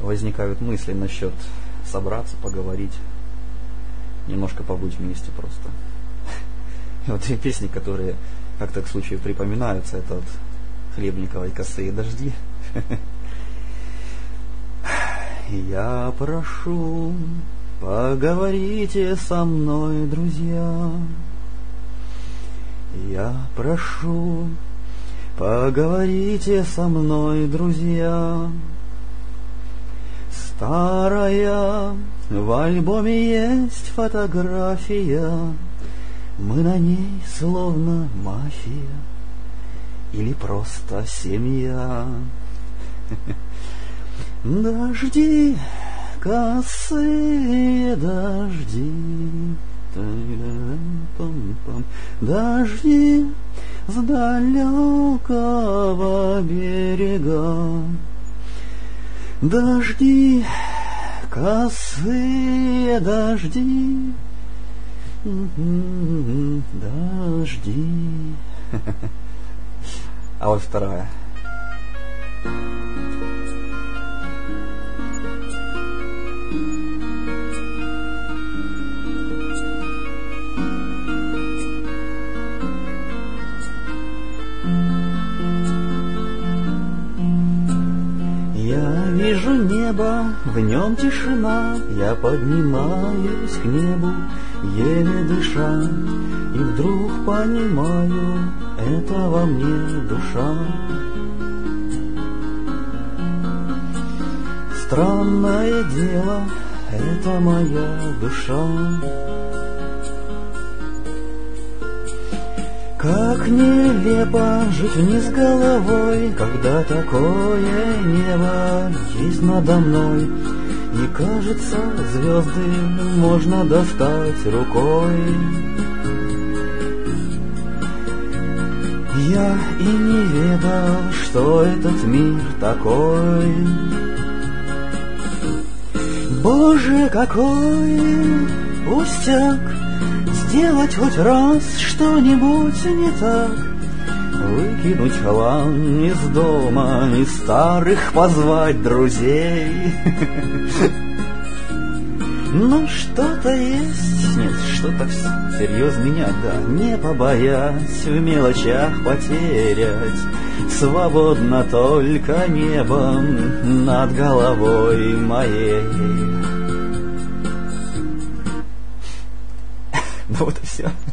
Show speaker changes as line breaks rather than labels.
возникают мысли насчет собраться, поговорить, немножко побыть вместе просто. И вот две песни, которые как-то к случаю припоминаются, это от Хлебниковой «Косые дожди». Я прошу, поговорите со мной, друзья. Я прошу, поговорите со мной, друзья. Старая, в альбоме есть фотография, мы на ней словно мафия или просто семья. Дожди, косые дожди, дожди с далекого берега, дожди, косые дожди, дожди. А вот вторая. Я вижу небо, в нем тишина, я поднимаюсь к небу, еле дыша, и вдруг понимаю, это во мне душа. Странное дело, это моя душа. Как нелепо жить вниз головой, когда такое небо есть надо мной, и кажется, звезды можно достать рукой. Я и не ведал, что этот мир такой. Боже, какой пустяк сделать хоть раз что-нибудь не так, выкинуть хлам из дома, из старых позвать друзей. Но что-то есть, нет, что-то всерьез меня, да, не побоясь в мелочах потерять. Свободно только небом над головой моей. Ну вот и все.